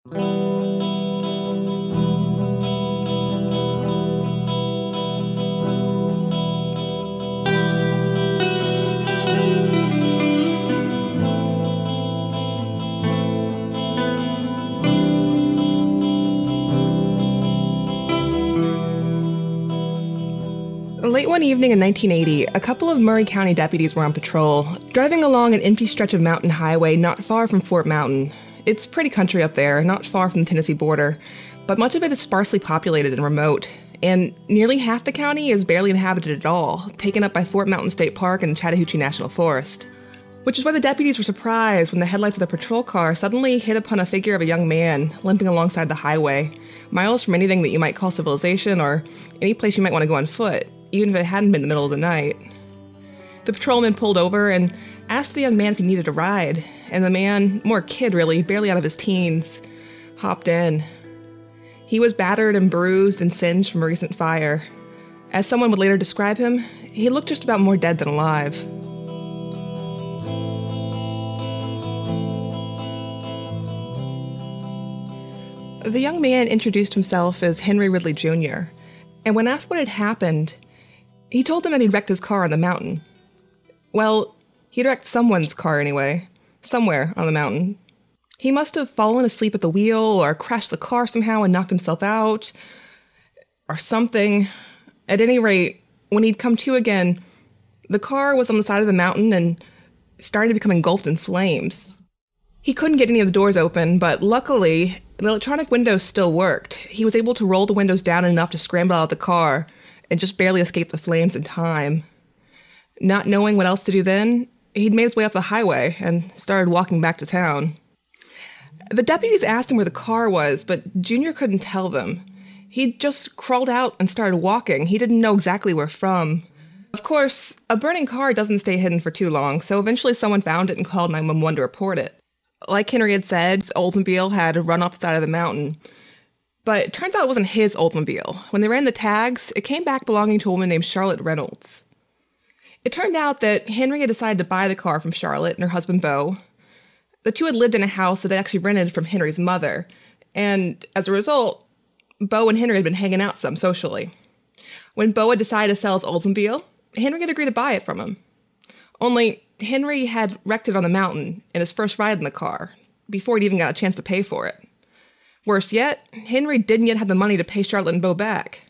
Late one evening in 1980, a couple of Murray County deputies were on patrol, driving along an empty stretch of mountain highway not far from Fort Mountain. It's pretty country up there, not far from the Tennessee border, but much of it is sparsely populated and remote, and nearly half the county is barely inhabited at all, taken up by Fort Mountain State Park and Chattahoochee National Forest. Which is why the deputies were surprised when the headlights of the patrol car suddenly hit upon a figure of a young man limping alongside the highway, miles from anything that you might call civilization or any place you might want to go on foot, even if it hadn't been the middle of the night. The patrolman pulled over and asked the young man if he needed a ride, and the man, more kid really, barely out of his teens, hopped in. He was battered and bruised and singed from a recent fire. As someone would later describe him, he looked just about more dead than alive. The young man introduced himself as Henry Ridley Jr., and when asked what had happened, he told them that he'd wrecked his car on the mountain. Well, he'd wrecked someone's car anyway, somewhere on the mountain. He must have fallen asleep at the wheel or crashed the car somehow and knocked himself out, or something. At any rate, when he'd come to again, the car was on the side of the mountain and started to become engulfed in flames. He couldn't get any of the doors open, but luckily, the electronic windows still worked. He was able to roll the windows down enough to scramble out of the car and just barely escape the flames in time. Not knowing what else to do then, he'd made his way up the highway and started walking back to town. The deputies asked him where the car was, but Junior couldn't tell them. He'd just crawled out and started walking. He didn't know exactly where from. Of course, a burning car doesn't stay hidden for too long, so eventually someone found it and called 911 to report it. Like Henry had said, Oldsmobile had run off the side of the mountain. But it turns out it wasn't his Oldsmobile. When they ran the tags, it came back belonging to a woman named Charlotte Reynolds. It turned out that Henry had decided to buy the car from Charlotte and her husband, Beau. The two had lived in a house that they actually rented from Henry's mother, and as a result, Beau and Henry had been hanging out some socially. When Beau had decided to sell his Oldsmobile, Henry had agreed to buy it from him. Only, Henry had wrecked it on the mountain in his first ride in the car, before he'd even got a chance to pay for it. Worse yet, Henry didn't yet have the money to pay Charlotte and Beau back.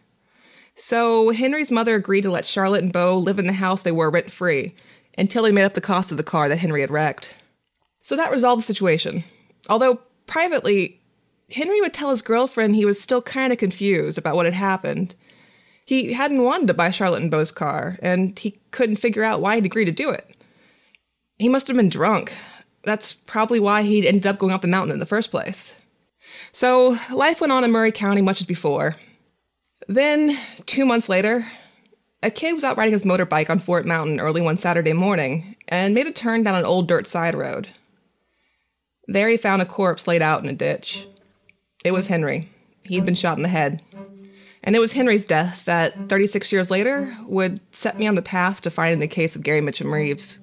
So Henry's mother agreed to let Charlotte and Beau live in the house they were rent-free, until they made up the cost of the car that Henry had wrecked. So that resolved the situation. Although, privately, Henry would tell his girlfriend he was still kind of confused about what had happened. He hadn't wanted to buy Charlotte and Beau's car, and he couldn't figure out why he'd agreed to do it. He must have been drunk. That's probably why he'd ended up going up the mountain in the first place. So, life went on in Murray County much as before. Then, 2 months later, a kid was out riding his motorbike on Fort Mountain early one Saturday morning and made a turn down an old dirt side road. There he found a corpse laid out in a ditch. It was Henry. He'd been shot in the head. And it was Henry's death that, 36 years later, would set me on the path to finding the case of Gary Mitchum Reeves.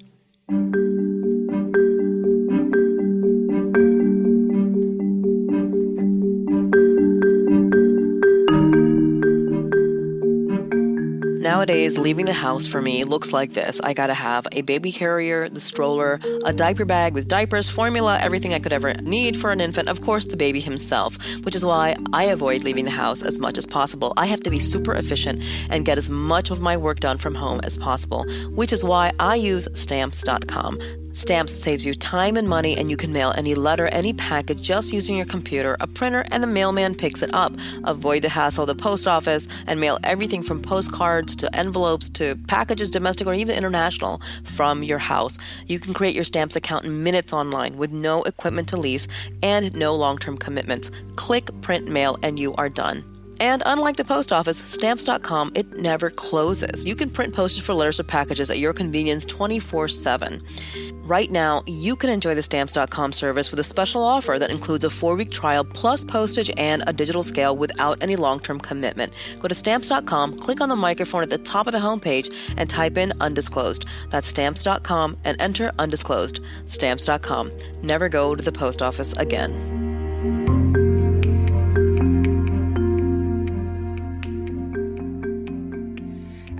Nowadays, leaving the house for me looks like this. I gotta have a baby carrier, the stroller, a diaper bag with diapers, formula, everything I could ever need for an infant, of course the baby himself, which is why I avoid leaving the house as much as possible. I have to be super efficient and get as much of my work done from home as possible, which is why I use Stamps.com. Stamps saves you time and money, and you can mail any letter, any package just using your computer, a printer, and the mailman picks it up. Avoid the hassle of the post office and mail everything from postcards to envelopes to packages, domestic or even international, from your house. You can create your Stamps account in minutes online with no equipment to lease and no long-term commitments. Click print mail and you are done. And unlike the post office, Stamps.com, it never closes. You can print postage for letters or packages at your convenience 24/7. Right now, you can enjoy the Stamps.com service with a special offer that includes a 4-week trial plus postage and a digital scale without any long-term commitment. Go to Stamps.com, click on the microphone at the top of the homepage, and type in undisclosed. That's Stamps.com and enter undisclosed. Stamps.com. Never go to the post office again.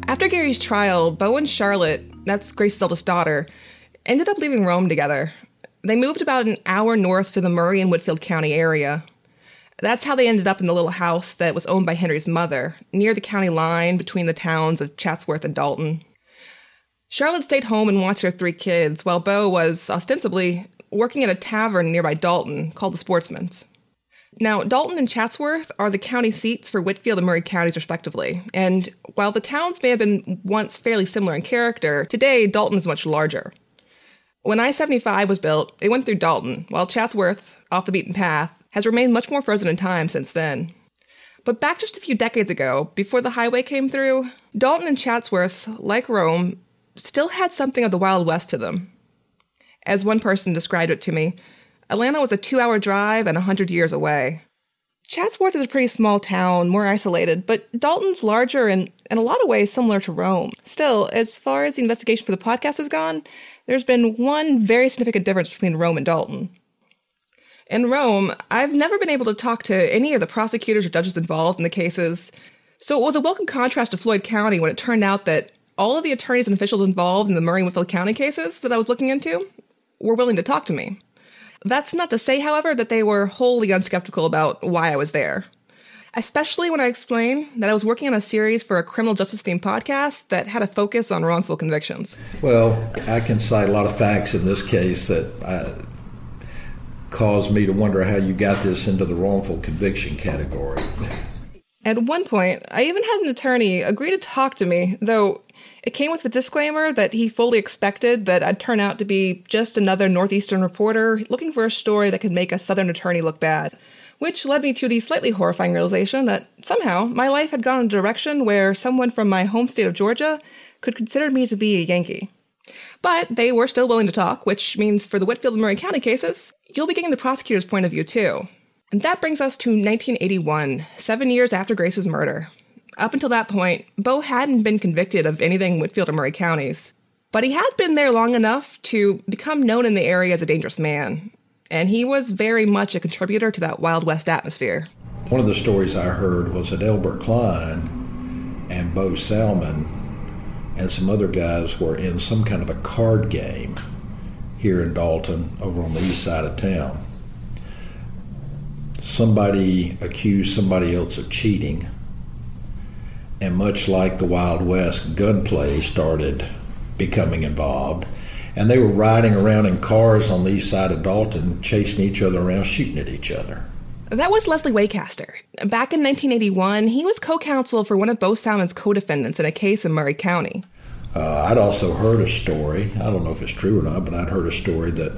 After Gary's trial, Beau and Charlotte, that's Grace's eldest daughter, ended up leaving Rome together. They moved about an hour north to the Murray and Whitfield County area. That's how they ended up in the little house that was owned by Henry's mother, near the county line between the towns of Chatsworth and Dalton. Charlotte stayed home and watched her 3 kids, while Beau was, ostensibly, working at a tavern nearby Dalton called the Sportsman's. Now, Dalton and Chatsworth are the county seats for Whitfield and Murray counties, respectively, and while the towns may have been once fairly similar in character, today Dalton is much larger. When I-75 was built, it went through Dalton, while Chatsworth, off the beaten path, has remained much more frozen in time since then. But back just a few decades ago, before the highway came through, Dalton and Chatsworth, like Rome, still had something of the Wild West to them. As one person described it to me, Atlanta was a 2-hour drive and 100 years away. Chatsworth is a pretty small town, more isolated, but Dalton's larger and, in a lot of ways, similar to Rome. Still, as far as the investigation for the podcast has gone, there's been one very significant difference between Rome and Dalton. In Rome, I've never been able to talk to any of the prosecutors or judges involved in the cases, so it was a welcome contrast to Floyd County when it turned out that all of the attorneys and officials involved in the Murray and Whitfield County cases that I was looking into were willing to talk to me. That's not to say, however, that they were wholly unskeptical about why I was there. Especially when I explained that I was working on a series for a criminal justice-themed podcast that had a focus on wrongful convictions. Well, I can cite a lot of facts in this case that caused me to wonder how you got this into the wrongful conviction category. At one point, I even had an attorney agree to talk to me, though it came with the disclaimer that he fully expected that I'd turn out to be just another Northeastern reporter looking for a story that could make a Southern attorney look bad, which led me to the slightly horrifying realization that somehow my life had gone in a direction where someone from my home state of Georgia could consider me to be a Yankee. But they were still willing to talk, which means for the Whitfield and Murray County cases, you'll be getting the prosecutor's point of view too. And that brings us to 1981, 7 years after Grace's murder. Up until that point, Beau hadn't been convicted of anything in Whitfield or Murray counties, but he had been there long enough to become known in the area as a dangerous man, and he was very much a contributor to that Wild West atmosphere. One of the stories I heard was that Elbert Klein and Beau Salmon and some other guys were in some kind of a card game here in Dalton over on the east side of town. Somebody accused somebody else of cheating, and much like the Wild West, gunplay started becoming involved, and they were riding around in cars on the east side of Dalton, chasing each other around, shooting at each other. That was Leslie Waycaster. Back in 1981, he was co-counsel for one of Beau Salmon's co-defendants in a case in Murray County. I'd also heard a story, I don't know if it's true or not, but I'd heard a story that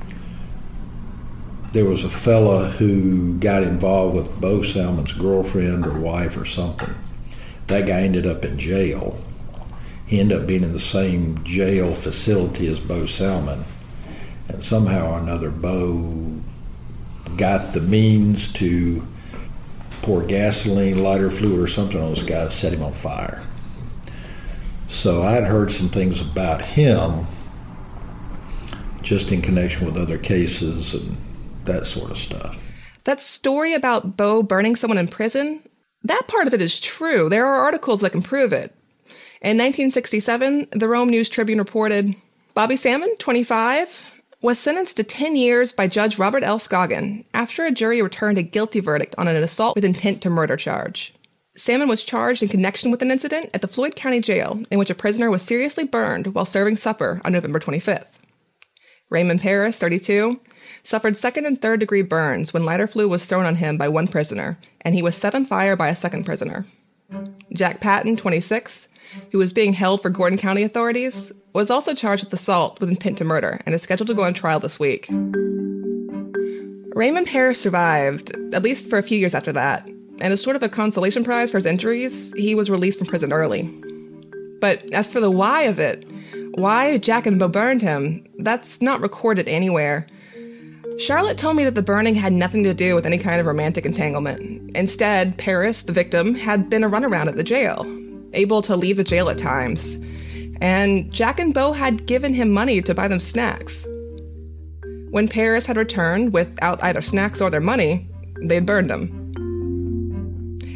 there was a fella who got involved with Beau Salmon's girlfriend or wife or something. That guy ended up in jail. He ended up being in the same jail facility as Beau Salmon. And somehow or another, Beau got the means to pour gasoline, lighter fluid, or something on this guy, set him on fire. So I'd heard some things about him just in connection with other cases and that sort of stuff. That story about Beau burning someone in prison, that part of it is true. There are articles that can prove it. In 1967, the Rome News-Tribune reported, Bobby Salmon, 25, was sentenced to 10 years by Judge Robert L. Scoggin after a jury returned a guilty verdict on an assault with intent to murder charge. Salmon was charged in connection with an incident at the Floyd County Jail in which a prisoner was seriously burned while serving supper on November 25th. Raymond Paris, 32, suffered second and third degree burns when lighter fluid was thrown on him by one prisoner, and he was set on fire by a second prisoner. Jack Patton, 26, who was being held for Gordon County authorities, was also charged with assault with intent to murder and is scheduled to go on trial this week. Raymond Paris survived, at least for a few years after that, and as sort of a consolation prize for his injuries, he was released from prison early. But as for the why of it, why Jack and Beau burned him, that's not recorded anywhere. Charlotte told me that the burning had nothing to do with any kind of romantic entanglement. Instead, Paris, the victim, had been a runaround at the jail, able to leave the jail at times. And Jack and Beau had given him money to buy them snacks. When Paris had returned without either snacks or their money, they'd burned him.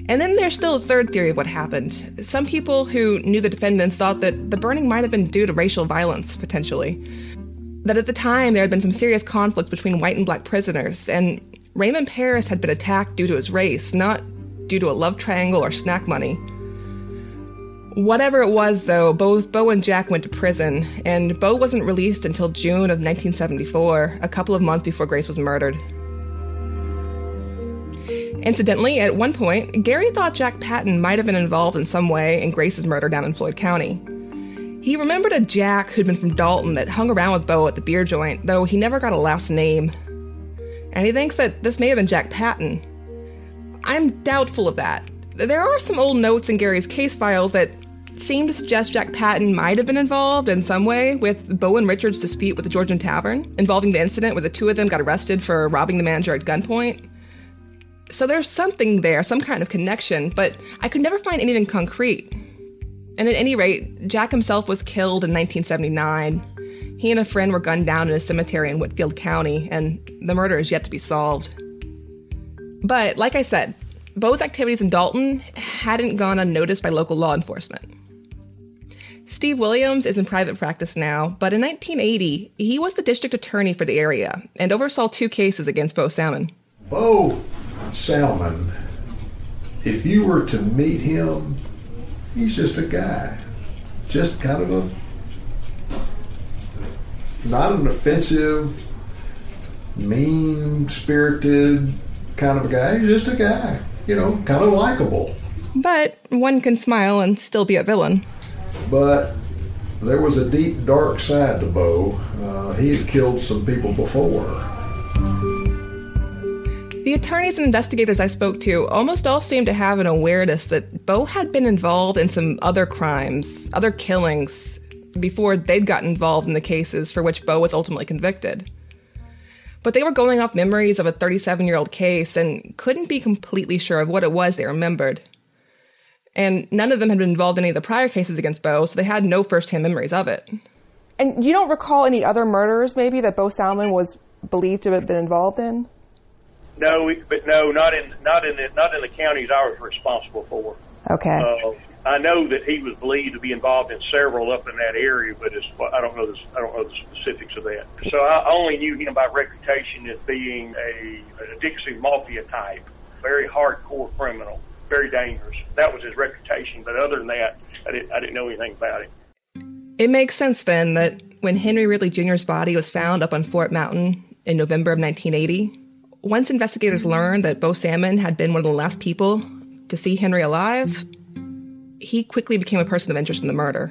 And then there's still a third theory of what happened. Some people who knew the defendants thought that the burning might have been due to racial violence, potentially. That at the time there had been some serious conflict between white and black prisoners, and Raymond Paris had been attacked due to his race, not due to a love triangle or snack money. Whatever it was, though, both Bo and Jack went to prison, and Bo wasn't released until June of 1974, a couple of months before Grace was murdered. Incidentally, at one point, Gary thought Jack Patton might have been involved in some way in Grace's murder down in Floyd County. He remembered a Jack who'd been from Dalton that hung around with Bo at the beer joint, though he never got a last name. And he thinks that this may have been Jack Patton. I'm doubtful of that. There are some old notes in Gary's case files that seem to suggest Jack Patton might have been involved in some way with Bo and Richard's dispute with the Georgian Tavern, involving the incident where the two of them got arrested for robbing the manager at gunpoint. So there's something there, some kind of connection, but I could never find anything concrete. And at any rate, Jack himself was killed in 1979. He and a friend were gunned down in a cemetery in Whitfield County, and the murder is yet to be solved. But, like I said, Bo's activities in Dalton hadn't gone unnoticed by local law enforcement. Steve Williams is in private practice now, but in 1980, he was the district attorney for the area and oversaw 2 cases against Bo Salmon. Bo Salmon, if you were to meet him, he's just a guy. Just kind of not an offensive, mean-spirited kind of a guy. He's just a guy, kind of likable. But one can smile and still be a villain. But there was a deep, dark side to Bo. He had killed some people before. The attorneys and investigators I spoke to almost all seemed to have an awareness that Bo had been involved in some other crimes, other killings, before they'd gotten involved in the cases for which Bo was ultimately convicted. But they were going off memories of a 37-year-old case and couldn't be completely sure of what it was they remembered. And none of them had been involved in any of the prior cases against Bo, so they had no first-hand memories of it. And you don't recall any other murders, maybe, that Bo Salmon was believed to have been involved in? No, not in the counties I was responsible for. Okay. I know that he was believed to be involved in several up in that area, but I don't know the specifics of that. So I only knew him by reputation as being a Dixie Mafia type, very hardcore criminal, very dangerous. That was his reputation, but other than that, I didn't know anything about him. It makes sense then that when Henry Ridley Jr.'s body was found up on Fort Mountain in November of 1980, once investigators learned that Bo Salmon had been one of the last people to see Henry alive, he quickly became a person of interest in the murder.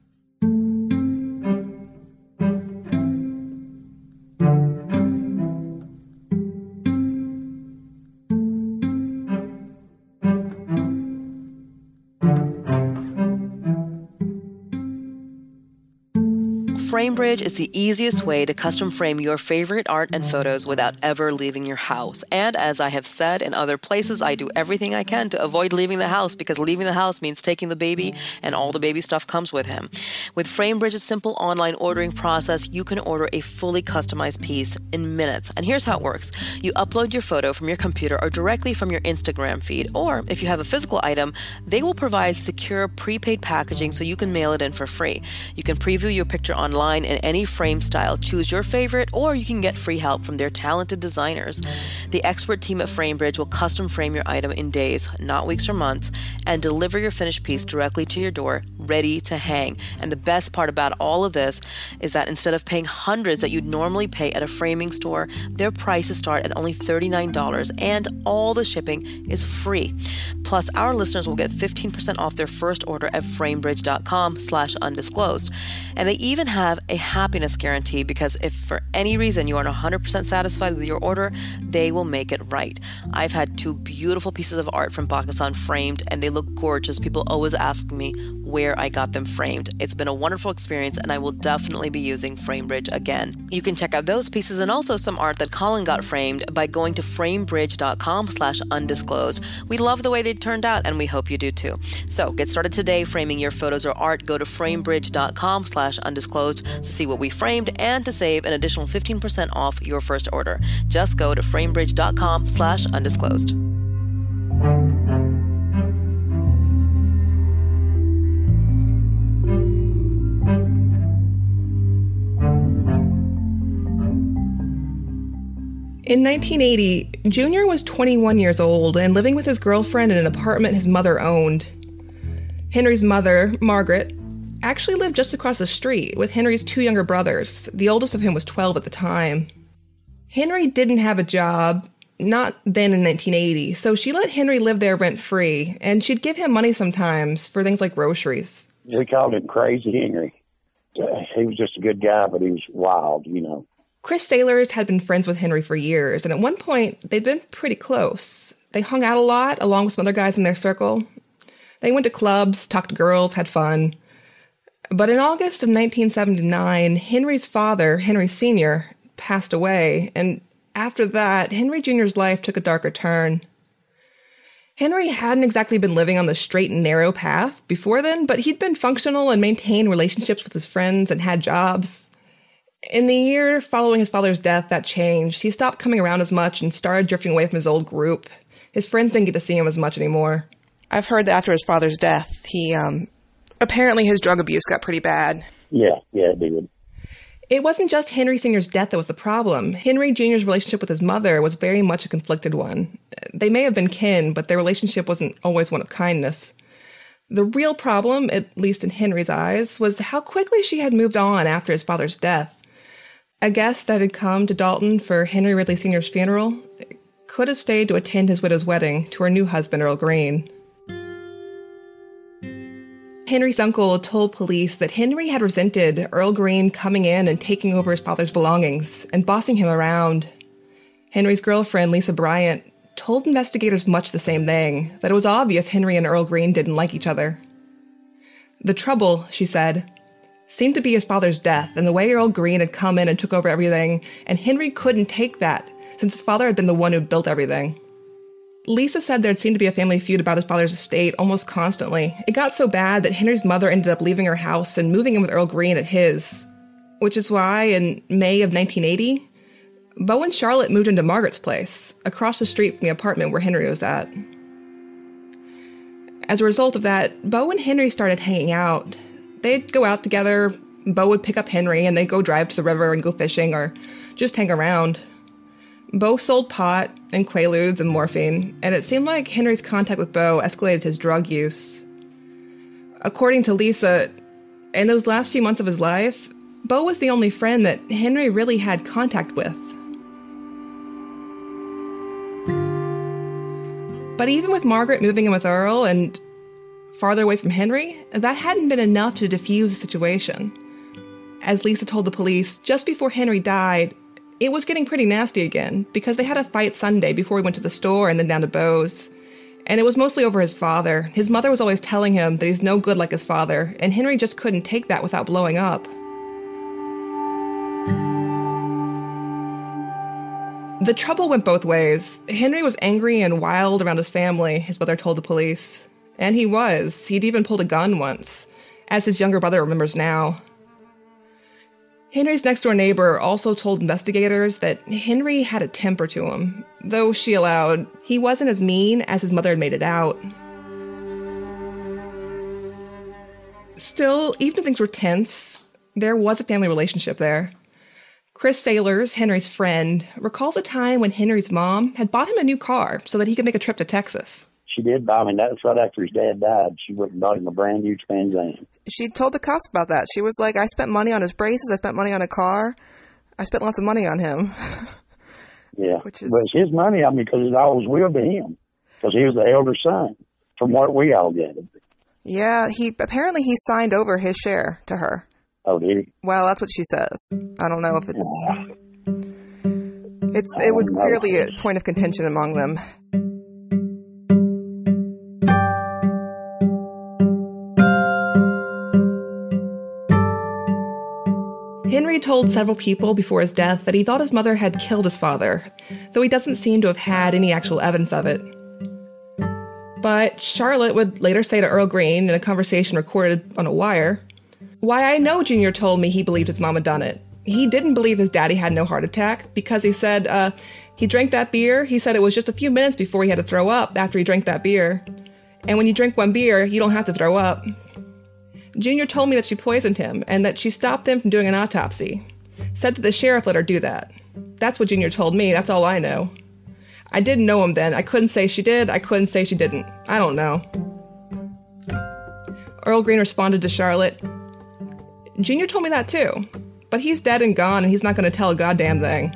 FrameBridge is the easiest way to custom frame your favorite art and photos without ever leaving your house. And as I have said in other places, I do everything I can to avoid leaving the house because leaving the house means taking the baby and all the baby stuff comes with him. With FrameBridge's simple online ordering process, you can order a fully customized piece in minutes. And here's how it works. You upload your photo from your computer or directly from your Instagram feed. Or if you have a physical item, they will provide secure prepaid packaging so you can mail it in for free. You can preview your picture online in any frame style, choose your favorite, or you can get free help from their talented designers. The expert team at FrameBridge will custom frame your item in days, not weeks or months, and deliver your finished piece directly to your door, ready to hang. And the best part about all of this is that instead of paying hundreds that you'd normally pay at a framing store, their prices start at only $39, and all the shipping is free. Plus, our listeners will get 15% off their first order at framebridge.com/undisclosed. And they even have a happiness guarantee because if for any reason you aren't 100% satisfied with your order, they will make it right. I've had 2 beautiful pieces of art from Pakistan framed, and they look gorgeous. People always ask me where I got them framed. It's been a wonderful experience, and I will definitely be using FrameBridge again. You can check out those pieces and also some art that Colin got framed by going to framebridge.com/undisclosed. We love the way they turned out, and we hope you do too. So get started today framing your photos or art. Go to framebridge.com/undisclosed to see what we framed and to save an additional 15% off your first order. Just go to framebridge.com/undisclosed. In 1980, Junior was 21 years old and living with his girlfriend in an apartment his mother owned. Henry's mother, Margaret, actually lived just across the street with Henry's 2 younger brothers, the oldest of whom was 12 at the time. Henry didn't have a job, not then in 1980, so she let Henry live there rent-free, and she'd give him money sometimes for things like groceries. We called him Crazy Henry. He was just a good guy, but he was wild, Chris Sailors had been friends with Henry for years, and at one point, they'd been pretty close. They hung out a lot, along with some other guys in their circle. They went to clubs, talked to girls, had fun. But in August of 1979, Henry's father, Henry Sr., passed away, and after that, Henry Jr.'s life took a darker turn. Henry hadn't exactly been living on the straight and narrow path before then, but he'd been functional and maintained relationships with his friends and had jobs. In the year following his father's death, that changed. He stopped coming around as much and started drifting away from his old group. His friends didn't get to see him as much anymore. I've heard that after his father's death, apparently his drug abuse got pretty bad. Yeah, it did. It wasn't just Henry Sr.'s death that was the problem. Henry Jr.'s relationship with his mother was very much a conflicted one. They may have been kin, but their relationship wasn't always one of kindness. The real problem, at least in Henry's eyes, was how quickly she had moved on after his father's death. A guest that had come to Dalton for Henry Ridley Sr.'s funeral could have stayed to attend his widow's wedding to her new husband, Earl Green. Henry's uncle told police that Henry had resented Earl Green coming in and taking over his father's belongings and bossing him around. Henry's girlfriend, Lisa Bryant, told investigators much the same thing, that it was obvious Henry and Earl Green didn't like each other. The trouble, she said, seemed to be his father's death and the way Earl Green had come in and took over everything, and Henry couldn't take that, since his father had been the one who built everything. Lisa said there'd seemed to be a family feud about his father's estate almost constantly. It got so bad that Henry's mother ended up leaving her house and moving in with Earl Green at his, which is why, in May of 1980, Bo and Charlotte moved into Margaret's place, across the street from the apartment where Henry was at. As a result of that, Bo and Henry started hanging out. They'd go out together, Bo would pick up Henry, and they'd go drive to the river and go fishing or just hang around. Bo sold pot and Quaaludes and morphine, and it seemed like Henry's contact with Bo escalated his drug use. According to Lisa, in those last few months of his life, Bo was the only friend that Henry really had contact with. But even with Margaret moving in with Earl and farther away from Henry, that hadn't been enough to defuse the situation. As Lisa told the police, just before Henry died, it was getting pretty nasty again, because they had a fight Sunday before he went to the store and then down to Bo's. And it was mostly over his father. His mother was always telling him that he's no good like his father, and Henry just couldn't take that without blowing up. The trouble went both ways. Henry was angry and wild around his family, his mother told the police. And he was. He'd even pulled a gun once, as his younger brother remembers now. Henry's next-door neighbor also told investigators that Henry had a temper to him, though she allowed he wasn't as mean as his mother had made it out. Still, even if things were tense, there was a family relationship there. Chris Sailors, Henry's friend, recalls a time when Henry's mom had bought him a new car so that he could make a trip to Texas. She did buy me. That was right after his dad died. She went and bought him a brand new Trans Am. She told the cops about that. She was like, I spent money on his braces, I spent money on a car, I spent lots of money on him. Yeah, but it's his money, because it always will to him, because he was the elder son, from what we all gathered. Yeah, he signed over his share to her. Oh, did he? Well, that's what she says. I don't know if it was clearly a point of contention among them. Henry told several people before his death that he thought his mother had killed his father, though he doesn't seem to have had any actual evidence of it. But Charlotte would later say to Earl Green in a conversation recorded on a wire, "Why, I know Junior told me he believed his mom had done it. He didn't believe his daddy had no heart attack because he said, he drank that beer. He said it was just a few minutes before he had to throw up after he drank that beer. And when you drink one beer, you don't have to throw up. Junior told me that she poisoned him and that she stopped them from doing an autopsy. Said that the sheriff let her do that. That's what Junior told me. That's all I know. I didn't know him then. I couldn't say she did. I couldn't say she didn't. I don't know. Earl Green responded to Charlotte, Junior told me that too, but he's dead and gone and he's not going to tell a goddamn thing.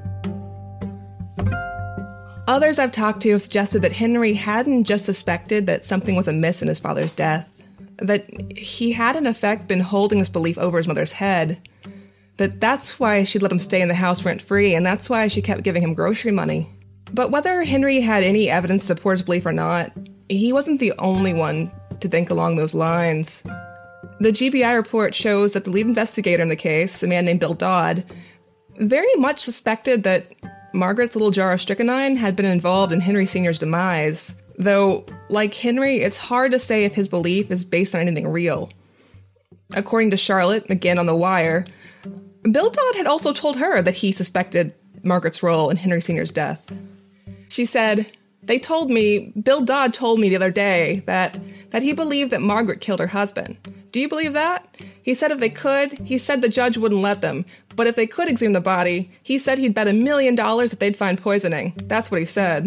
Others I've talked to have suggested that Henry hadn't just suspected that something was amiss in his father's death, that he had in effect been holding this belief over his mother's head, that that's why she'd let him stay in the house rent-free, and that's why she kept giving him grocery money. But whether Henry had any evidence to support his belief or not, he wasn't the only one to think along those lines. The GBI report shows that the lead investigator in the case, a man named Bill Dodd, very much suspected that Margaret's little jar of strychnine had been involved in Henry Sr.'s demise, though, like Henry, it's hard to say if his belief is based on anything real. According to Charlotte, again on The Wire, Bill Dodd had also told her that he suspected Margaret's role in Henry Sr.'s death. She said, Bill Dodd told me the other day that he believed that Margaret killed her husband. Do you believe that? He said if they could, he said the judge wouldn't let them. But if they could exhume the body, he said he'd bet $1 million that they'd find poisoning. That's what he said.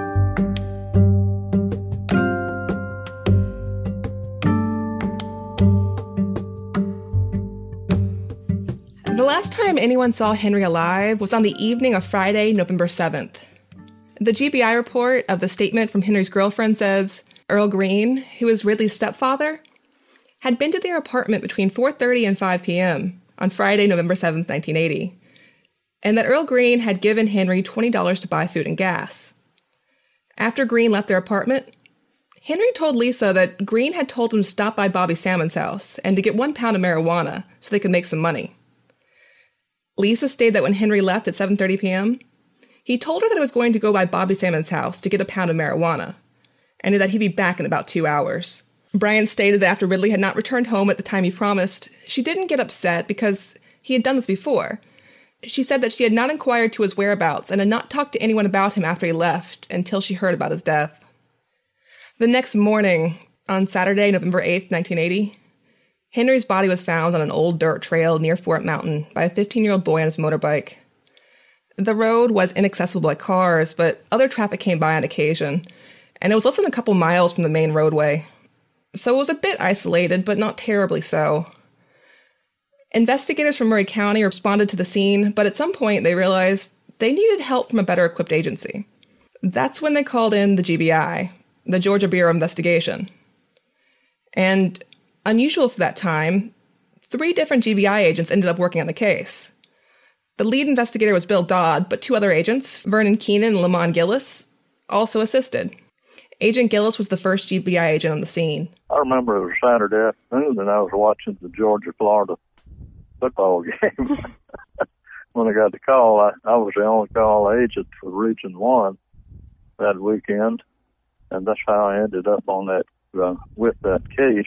The last time anyone saw Henry alive was on the evening of Friday, November 7th. The GBI report of the statement from Henry's girlfriend says Earl Green, who was Ridley's stepfather, had been to their apartment between 4:30 and 5 p.m. on Friday, November 7th, 1980, and that Earl Green had given Henry $20 to buy food and gas. After Green left their apartment, Henry told Lisa that Green had told him to stop by Bobby Salmon's house and to get 1 pound of marijuana so they could make some money. Lisa stated that when Henry left at 7:30 p.m., he told her that he was going to go by Bobby Salmon's house to get 1 pound of marijuana, and that he'd be back in about 2 hours. Brian stated that after Ridley had not returned home at the time he promised, she didn't get upset because he had done this before. She said that she had not inquired to his whereabouts and had not talked to anyone about him after he left until she heard about his death. The next morning, on Saturday, November 8th, 1980, Henry's body was found on an old dirt trail near Fort Mountain by a 15-year-old boy on his motorbike. The road was inaccessible by cars, but other traffic came by on occasion, and it was less than a couple miles from the main roadway. So it was a bit isolated, but not terribly so. Investigators from Murray County responded to the scene, but at some point they realized they needed help from a better-equipped agency. That's when they called in the GBI, the Georgia Bureau of Investigation. And, unusual for that time, 3 different GBI agents ended up working on the case. The lead investigator was Bill Dodd, but 2 other agents, Vernon Keenan and Lamont Gillis, also assisted. Agent Gillis was the first GBI agent on the scene. I remember it was Saturday afternoon and I was watching the Georgia-Florida football game. When I got the call, I was the only call agent for Region 1 that weekend, and that's how I ended up on that with that case.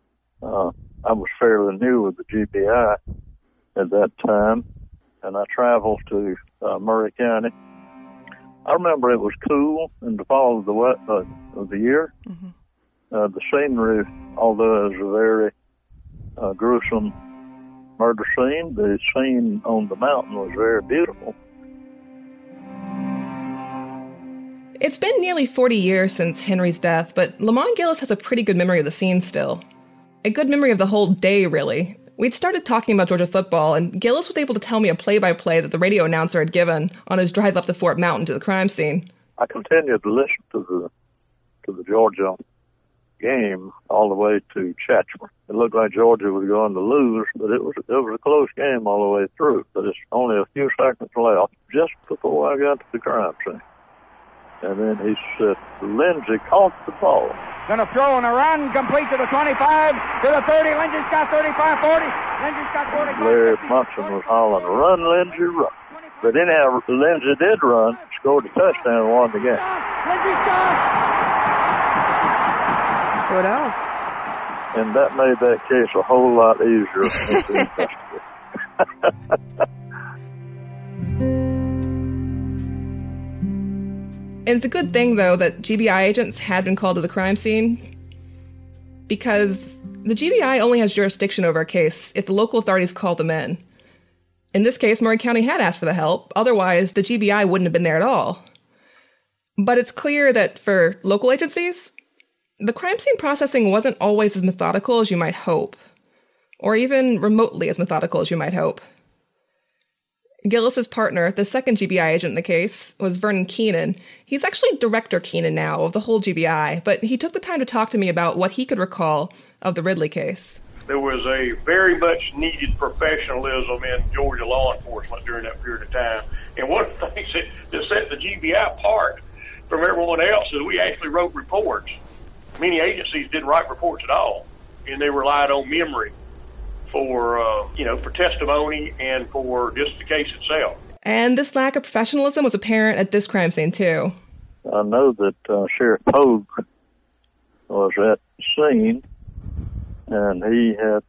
I was fairly new with the GBI at that time, and I traveled to Murray County. I remember it was cool in the fall of the year. Mm-hmm. The scenery, although it was a very gruesome murder scene, the scene on the mountain was very beautiful. It's been nearly 40 years since Henry's death, but Lamont Gillis has a pretty good memory of the scene still. A good memory of the whole day, really. We'd started talking about Georgia football, and Gillis was able to tell me a play-by-play that the radio announcer had given on his drive up to Fort Mountain to the crime scene. I continued to listen to the Georgia game all the way to Chatsworth. It looked like Georgia was going to lose, but it was a close game all the way through. But it's only a few seconds left, just before I got to the crime scene. And then he said, Lindsey caught the ball. Gonna throw on a run, complete to the 25, to the 30, Lindsey's got 35, 40, Lindsey's got 45. Larry Munson was hollering, run, Lindsey, run. But anyhow, Lindsey did run, scored a touchdown, and won the game. Lindsey's gone! What else? And that made that case a whole lot easier to investigate. And it's a good thing, though, that GBI agents had been called to the crime scene, because the GBI only has jurisdiction over a case if the local authorities call them in. In this case, Maury County had asked for the help. Otherwise, the GBI wouldn't have been there at all. But it's clear that for local agencies, the crime scene processing wasn't always as methodical as you might hope, or even remotely as methodical as you might hope. Gillis's partner, the second GBI agent in the case, was Vernon Keenan. He's actually Director Keenan now of the whole GBI, but he took the time to talk to me about what he could recall of the Ridley case. There was a very much needed professionalism in Georgia law enforcement during that period of time. And one of the things that set the GBI apart from everyone else is we actually wrote reports. Many agencies didn't write reports at all, and they relied on memory for testimony and for just the case itself. And this lack of professionalism was apparent at this crime scene, too. I know that Sheriff Pogue was at the scene, and he had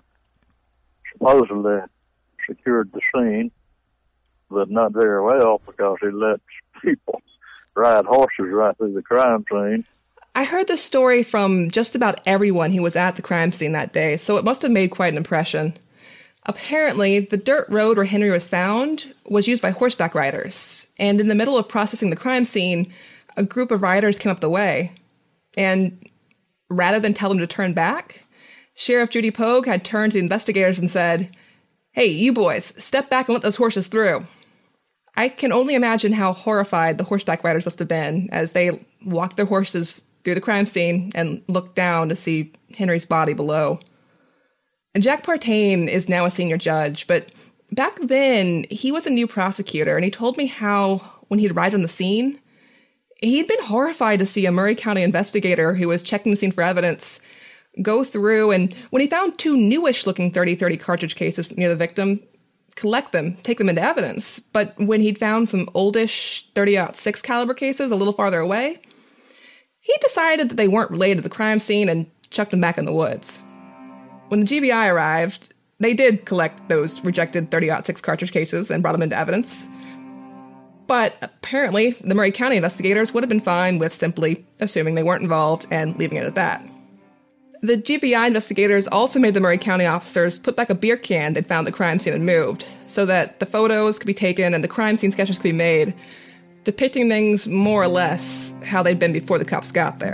supposedly secured the scene, but not very well because he let people ride horses right through the crime scene. I heard this story from just about everyone who was at the crime scene that day, so it must have made quite an impression. Apparently, the dirt road where Henry was found was used by horseback riders, and in the middle of processing the crime scene, a group of riders came up the way. And rather than tell them to turn back, Sheriff Judy Pogue had turned to the investigators and said, "Hey, you boys, step back and let those horses through." I can only imagine how horrified the horseback riders must have been as they walked their horses through the crime scene and looked down to see Henry's body below. And Jack Partain is now a senior judge, but back then he was a new prosecutor, and he told me how, when he'd arrived on the scene, he'd been horrified to see a Maury County investigator who was checking the scene for evidence go through, and when he found two newish-looking .30-30 cartridge cases near the victim, collect them, take them into evidence. But when he'd found some oldish .30-06 caliber cases a little farther away, he decided that they weren't related to the crime scene and chucked them back in the woods. When the GBI arrived, they did collect those rejected .30-06 cartridge cases and brought them into evidence. But apparently, the Maury County investigators would have been fine with simply assuming they weren't involved and leaving it at that. The GBI investigators also made the Maury County officers put back a beer can they'd found the crime scene had moved, so that the photos could be taken and the crime scene sketches could be made, depicting things more or less how they'd been before the cops got there.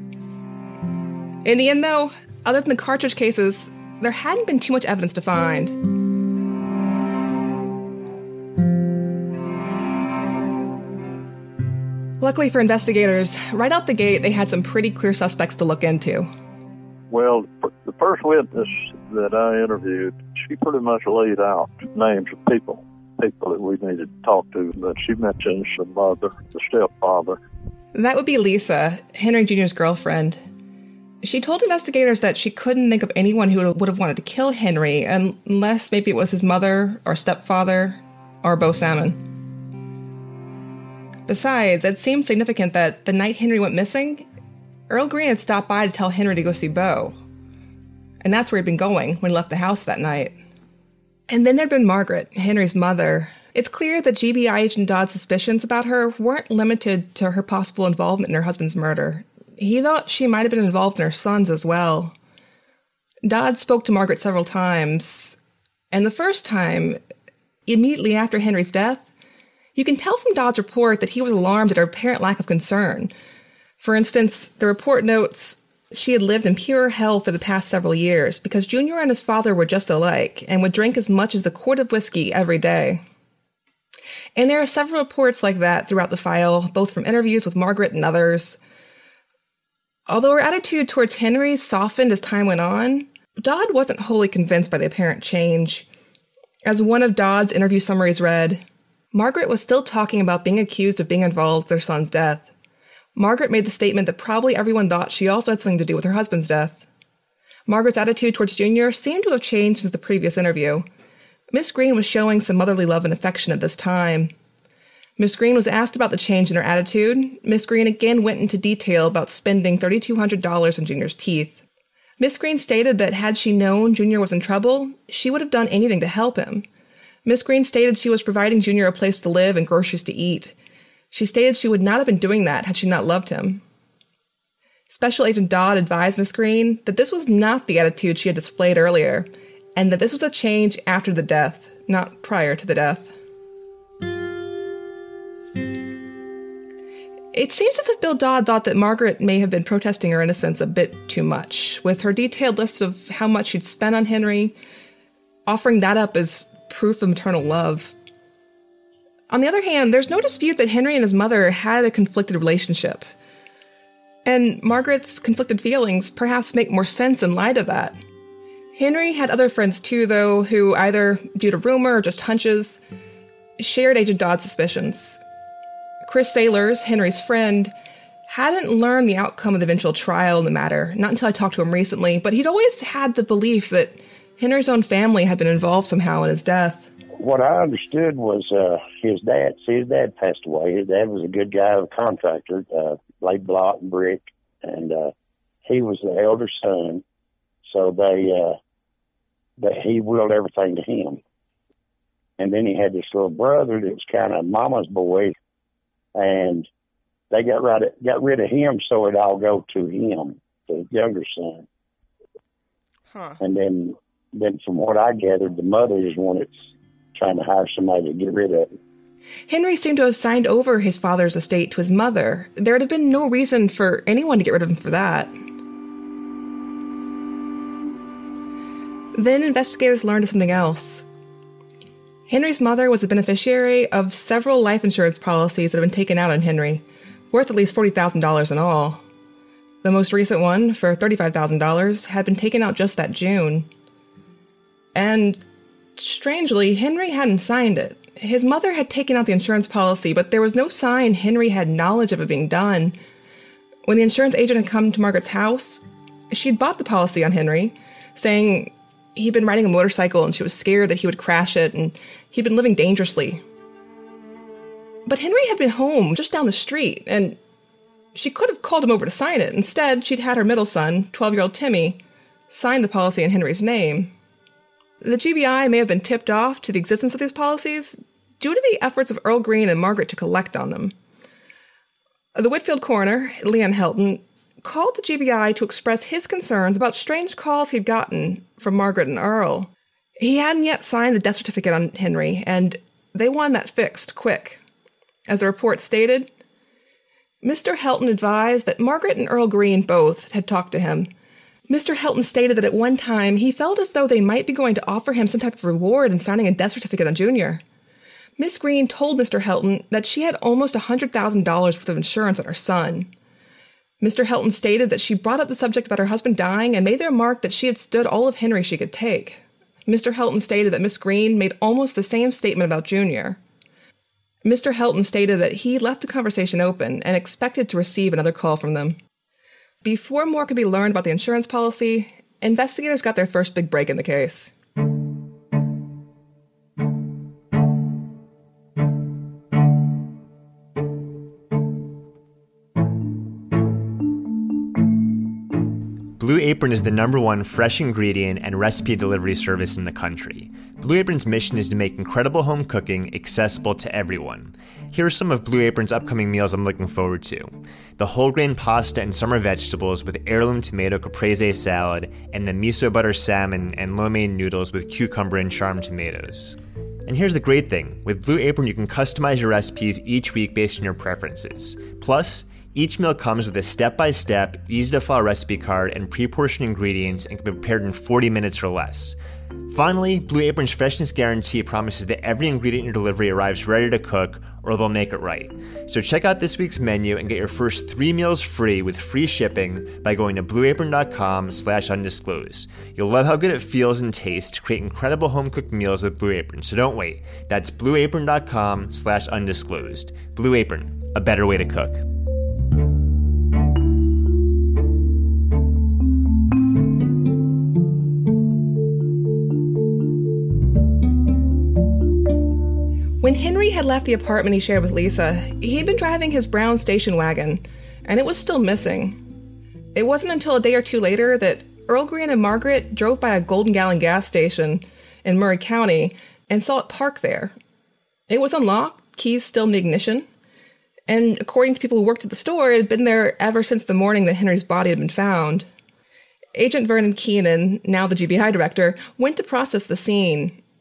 In the end, though, other than the cartridge cases, there hadn't been too much evidence to find. Luckily for investigators, right out the gate, they had some pretty clear suspects to look into. Well, the first witness that I interviewed, she pretty much laid out names of people that we needed to talk to, but she mentions the mother, the stepfather. That would be Lisa, Henry Jr.'s girlfriend. She told investigators that she couldn't think of anyone who would have wanted to kill Henry unless maybe it was his mother or stepfather or Bo Salmon. Besides, it seemed significant that the night Henry went missing, Earl Green had stopped by to tell Henry to go see Bo. And that's where he'd been going when he left the house that night. And then there'd been Margaret, Henry's mother. It's clear that GBI agent Dodd's suspicions about her weren't limited to her possible involvement in her husband's murder. He thought she might have been involved in her son's as well. Dodd spoke to Margaret several times, and the first time, immediately after Henry's death, you can tell from Dodd's report that he was alarmed at her apparent lack of concern. For instance, the report notes she had lived in pure hell for the past several years because Junior and his father were just alike and would drink as much as a quart of whiskey every day. And there are several reports like that throughout the file, both from interviews with Margaret and others. Although her attitude towards Henry softened as time went on, Dodd wasn't wholly convinced by the apparent change. As one of Dodd's interview summaries read, Margaret was still talking about being accused of being involved with their son's death. Margaret made the statement that probably everyone thought she also had something to do with her husband's death. Margaret's attitude towards Junior seemed to have changed since the previous interview. Miss Green was showing some motherly love and affection at this time. Miss Green was asked about the change in her attitude. Miss Green again went into detail about spending $3,200 on Junior's teeth. Miss Green stated that had she known Junior was in trouble, she would have done anything to help him. Miss Green stated she was providing Junior a place to live and groceries to eat. She stated she would not have been doing that had she not loved him. Special Agent Dodd advised Miss Green that this was not the attitude she had displayed earlier, and that this was a change after the death. not prior to the death. It seems as if Bill Dodd thought that Margaret may have been protesting her innocence a bit too much, with her detailed list of how much she'd spent on Henry, offering that up as proof of maternal love. On the other hand, there's no dispute that Henry and his mother had a conflicted relationship. And Margaret's conflicted feelings perhaps make more sense in light of that. Henry had other friends too, though, who either due to rumor or just hunches, shared Agent Dodd's suspicions. Chris Sailors, Henry's friend, hadn't learned the outcome of the eventual trial in the matter, not until I talked to him recently, but he'd always had the belief that Henry's own family had been involved somehow in his death. What I understood was his dad passed away. His dad was a good guy, a contractor, laid block and brick, and he was the elder son, so he willed everything to him. And then he had this little brother that was kind of mama's boy, and they got rid of him so it'd all go to him, the younger son. Huh. And then from what I gathered, the mother is one that's trying to hire somebody to get rid of it. Henry seemed to have signed over his father's estate to his mother. There would have been no reason for anyone to get rid of him for that. Then investigators learned of something else. Henry's mother was the beneficiary of several life insurance policies that had been taken out on Henry, worth at least $40,000 in all. The most recent one, for $35,000, had been taken out just that June. And strangely, Henry hadn't signed it. His mother had taken out the insurance policy, but there was no sign Henry had knowledge of it being done. When the insurance agent had come to Margaret's house, she'd bought the policy on Henry, saying he'd been riding a motorcycle and she was scared that he would crash it and he'd been living dangerously. But Henry had been home just down the street, and she could have called him over to sign it. Instead, she'd had her middle son, 12-year-old Timmy, sign the policy in Henry's name. The GBI may have been tipped off to the existence of these policies due to the efforts of Earl Green and Margaret to collect on them. The Whitfield coroner, Leon Helton, called the GBI to express his concerns about strange calls he'd gotten from Margaret and Earl. He hadn't yet signed the death certificate on Henry, and they wanted that fixed quick. As the report stated, Mr. Helton advised that Margaret and Earl Green both had talked to him. Mr. Helton stated that at one time he felt as though they might be going to offer him some type of reward in signing a death certificate on Junior. Miss Green told Mr. Helton that she had almost $100,000 worth of insurance on her son. Mr. Helton stated that she brought up the subject about her husband dying and made the remark that she had stood all of Henry she could take. Mr. Helton stated that Miss Green made almost the same statement about Junior. Mr. Helton stated that he left the conversation open and expected to receive another call from them. Before more could be learned about the insurance policy, investigators got their first big break in the case. Blue Apron is the #1 fresh ingredient and recipe delivery service in the country. Blue Apron's mission is to make incredible home cooking accessible to everyone. Here are some of Blue Apron's upcoming meals I'm looking forward to. The whole grain pasta and summer vegetables with heirloom tomato caprese salad, and the miso butter salmon and lo mein noodles with cucumber and charmed tomatoes. And here's the great thing. With Blue Apron, you can customize your recipes each week based on your preferences. Plus, each meal comes with a step-by-step, easy-to-follow recipe card and pre-portioned ingredients and can be prepared in 40 minutes or less. Finally, Blue Apron's freshness guarantee promises that every ingredient in your delivery arrives ready to cook, or they'll make it right. So check out this week's menu and get your first 3 meals free with free shipping by going to blueapron.com/undisclosed. You'll love how good it feels and tastes to create incredible home-cooked meals with Blue Apron, so don't wait. That's blueapron.com/undisclosed. Blue Apron, a better way to cook. When Henry had left the apartment he shared with Lisa, he'd been driving his brown station wagon, and it was still missing. It wasn't until a day or two later that Earl Green and Margaret drove by a Golden Gallon gas station in Murray County and saw it parked there. It was unlocked, keys still in the ignition, and according to people who worked at the store, it had been there ever since the morning that Henry's body had been found. Agent Vernon Keenan, now the GBI director, went to process the scene.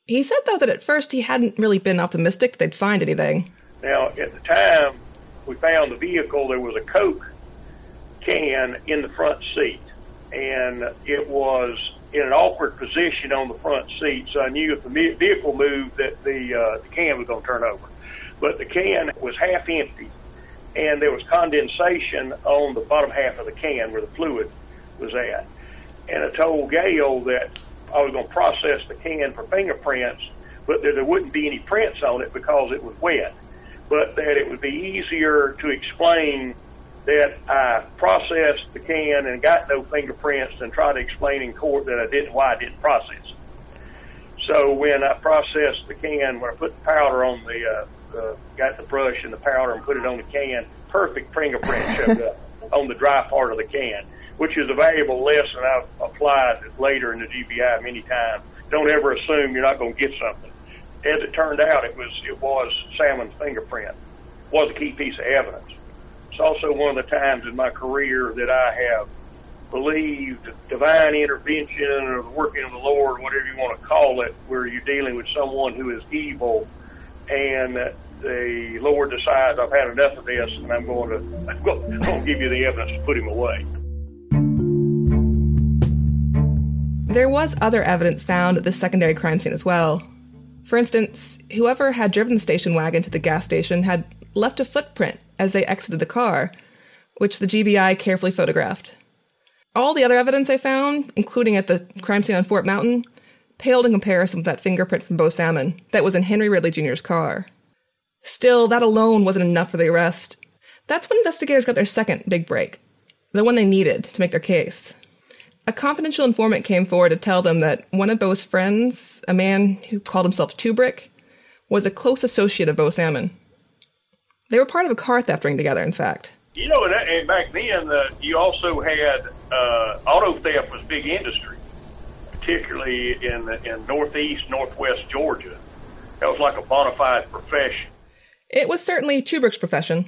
He said, though, that at first he hadn't really been optimistic they'd find anything. Now, at the time we found the vehicle, there was a Coke can in the front seat, and it was in an awkward position on the front seat, so I knew if the vehicle moved that the can was going to turn over. But the can was half empty, and there was condensation on the bottom half of the can where the fluid was at. And I told Gail that I was going to process the can for fingerprints, but that there wouldn't be any prints on it because it was wet, but that it would be easier to explain that I processed the can and got no fingerprints than try to explain in court that why I didn't process it. So when I processed the can, when I put the powder on got the brush and the powder and put it on the can, perfect fingerprint showed up on the dry part of the can, which is a valuable lesson I've applied later in the GBI many times. Don't ever assume you're not going to get something. As it turned out, it was Salmon's fingerprint. It was a key piece of evidence. It's also one of the times in my career that I have believed divine intervention or the working of the Lord, whatever you want to call it, where you're dealing with someone who is evil, and the Lord decides I've had enough of this, and I'm going to give you the evidence to put him away. There was other evidence found at the secondary crime scene as well. For instance, whoever had driven the station wagon to the gas station had left a footprint as they exited the car, which the GBI carefully photographed. All the other evidence they found, including at the crime scene on Fort Mountain, paled in comparison with that fingerprint from Bo Salmon that was in Henry Ridley Jr.'s car. Still, that alone wasn't enough for the arrest. That's when investigators got their second big break, the one they needed to make their case. A confidential informant came forward to tell them that one of Bo's friends, a man who called himself Two Brick, was a close associate of Bo Salmon. They were part of a car theft ring together, in fact. You know, and back then, you also had auto theft was big industry, particularly in northeast, northwest Georgia. That was like a bona fide profession. It was certainly Two Brick's profession.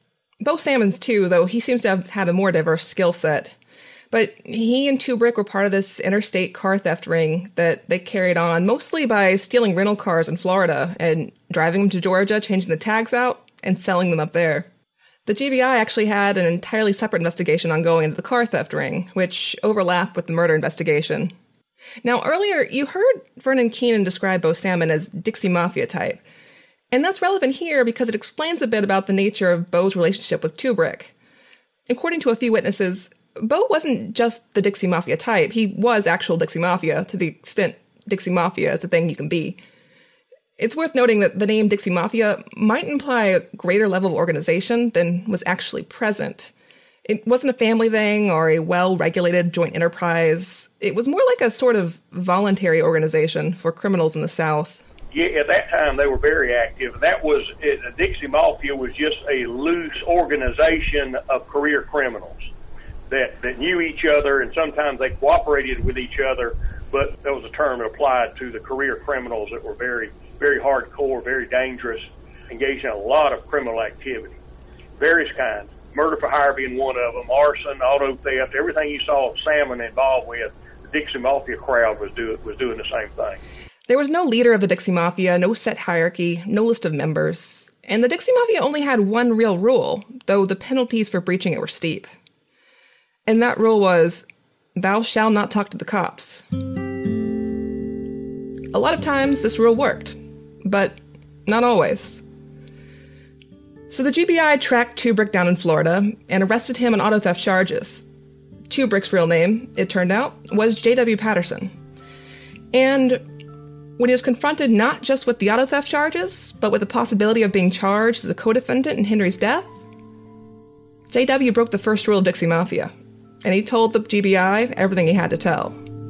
Bo Salmon's too, though he seems to have had a more diverse skill set. But he and Two Brick were part of this interstate car theft ring that they carried on mostly by stealing rental cars in Florida and driving them to Georgia, changing the tags out, and selling them up there. The GBI actually had an entirely separate investigation ongoing into the car theft ring, which overlapped with the murder investigation. Now, earlier, you heard Vernon Keenan describe Bo Salmon as Dixie Mafia type. And that's relevant here because it explains a bit about the nature of Bo's relationship with Two Brick. According to a few witnesses, Bo wasn't just the Dixie Mafia type. He was actual Dixie Mafia, to the extent Dixie Mafia is a thing you can be. It's worth noting that the name Dixie Mafia might imply a greater level of organization than was actually present. It wasn't a family thing or a well-regulated joint enterprise. It was more like a sort of voluntary organization for criminals in the South. Yeah, at that time they were very active. The Dixie Mafia was just a loose organization of career criminals that knew each other, and sometimes they cooperated with each other, but that was a term that applied to the career criminals that were very, very hardcore, very dangerous, engaged in a lot of criminal activity, various kinds. Murder for hire being one of them, arson, auto theft, everything you saw Salmon involved with, the Dixie Mafia crowd was doing the same thing. There was no leader of the Dixie Mafia, no set hierarchy, no list of members. And the Dixie Mafia only had one real rule, though the penalties for breaching it were steep. And that rule was, thou shalt not talk to the cops. A lot of times this rule worked, but not always. So the GBI tracked Two Brick down in Florida and arrested him on auto theft charges. Two Brick's real name, it turned out, was J.W. Patterson. And when he was confronted not just with the auto theft charges, but with the possibility of being charged as a co-defendant in Henry's death, J.W. broke the first rule of Dixie Mafia, and he told the GBI everything he had to tell.